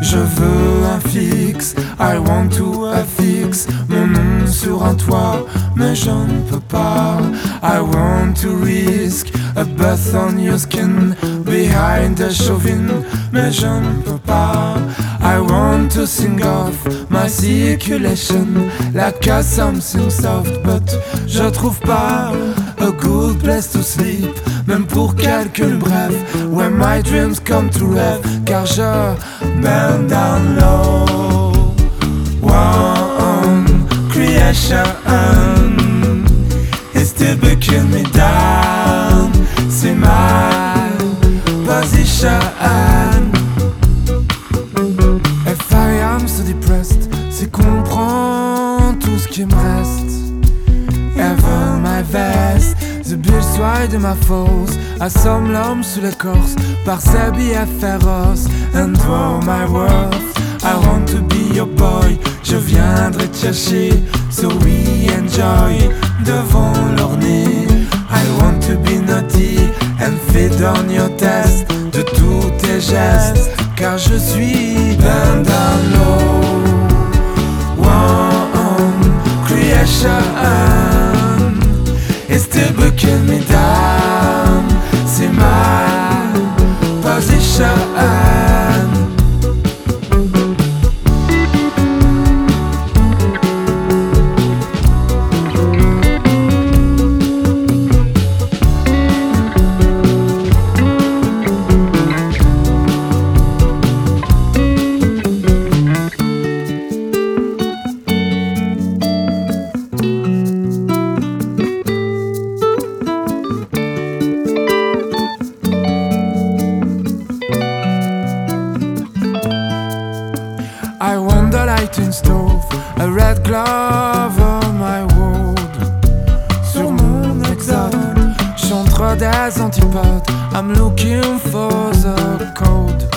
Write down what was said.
Je veux un fixe, I want to affix mon nom sur un toit, mais je ne peux pas. I want to risk a bath on your skin behind a chauvin, mais je ne peux pas. I want to sing off my circulation like a something soft, but je trouve pas a good place to sleep, même pour quelques brefs, when my dreams come to rêve, car je bend down low. One creation is still breaking me down. C'est my position. If I am so depressed, c'est qu'on prend tout ce qui me reste. Ever my vest, the bitch soie de ma fosse, assomme l'homme sous l'écorce par ses billets féroces. And for my worth, I want to be your boy. Je viendrai te chercher, so we enjoy devant l'ornée. I want to be naughty and feed on your test de tous tes gestes, car je suis bend down low. One creation is still breaking me down. C'est my position. I want the lighting stove, a red glove on my wood. Sur mon exode, j'entre des antipodes. I'm looking for the code.